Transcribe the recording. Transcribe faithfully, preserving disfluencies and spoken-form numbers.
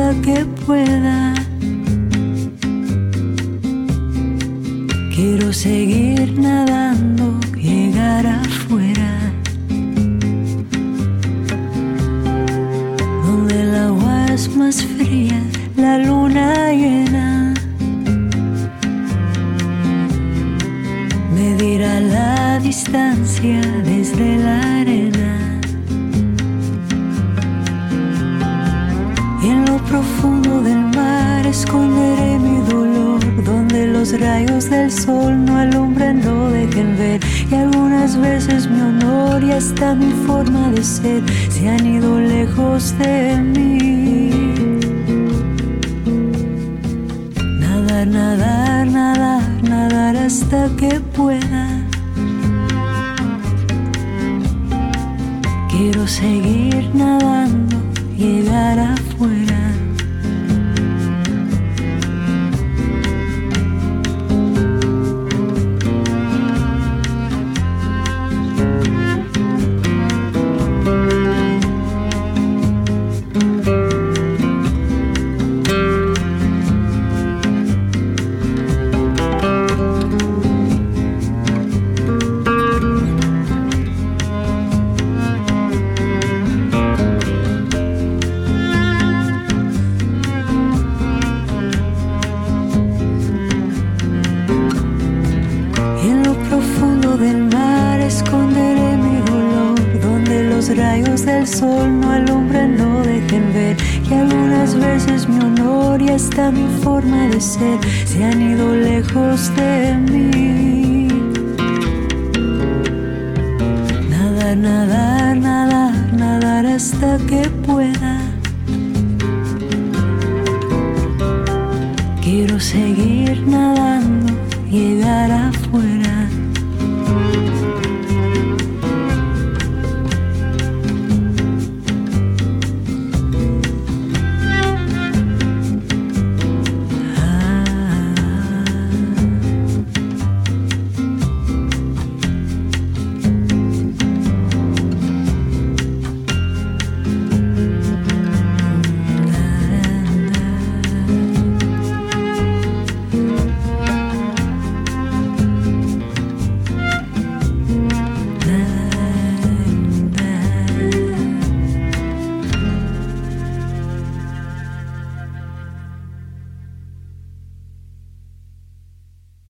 hasta que pueda. Quiero seguir nadando, llegar afuera, donde el agua es más fría, la luna llena. Medirá la distancia desde la arena. Y en lo profundo del mar esconderé mi dolor, donde los rayos del sol no alumbran, no dejen ver. Y algunas veces mi honor y hasta mi forma de ser se han ido lejos de mí. Nadar, nadar, nadar, nadar hasta que pueda. Quiero seguir nadando, llegar afuera. Rayos del sol no alumbran, no dejen ver. Y algunas veces mi honor y hasta mi forma de ser se han ido lejos de mí. Nadar, nadar, nadar, nadar hasta que pueda. Quiero seguir nadando, llegar afuera.